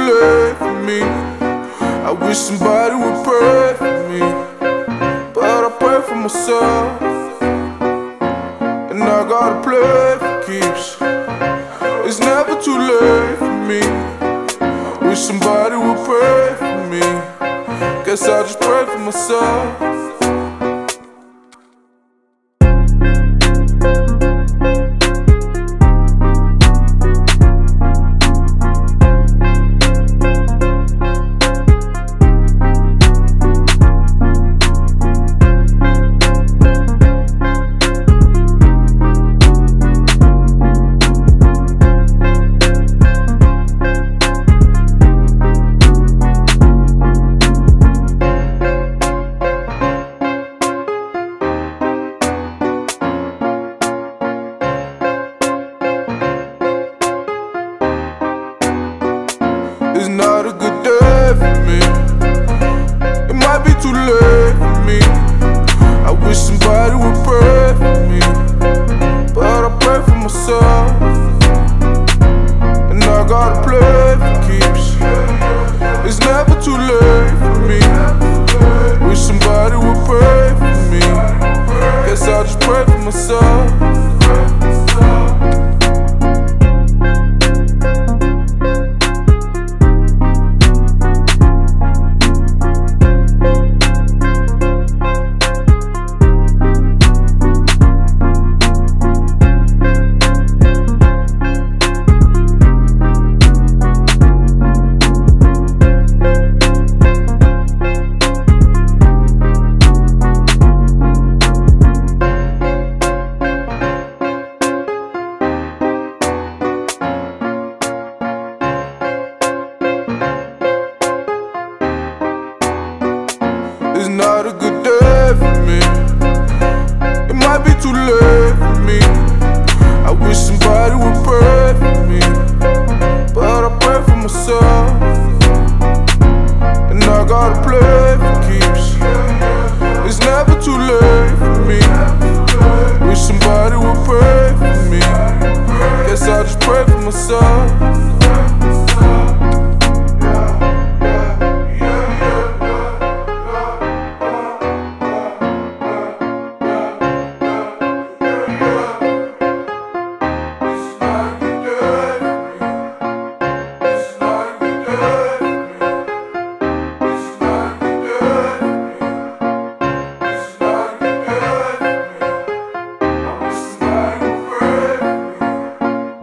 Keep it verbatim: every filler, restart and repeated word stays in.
late for me. I wish somebody would pray for me, but I pray for myself, and I gotta play for keeps. It's never too late for me. Wish somebody would pray for me. Guess I'll just pray for myself. It's not a good day for me. It might be too late for me. I wish somebody would pray for me, but I pray for myself, and I gotta play for keeps. It's never too late for me. Wish somebody would pray for me. Guess I'll just pray for myself. It's not a good day for me. It might be too late for me. I wish somebody would pray for me.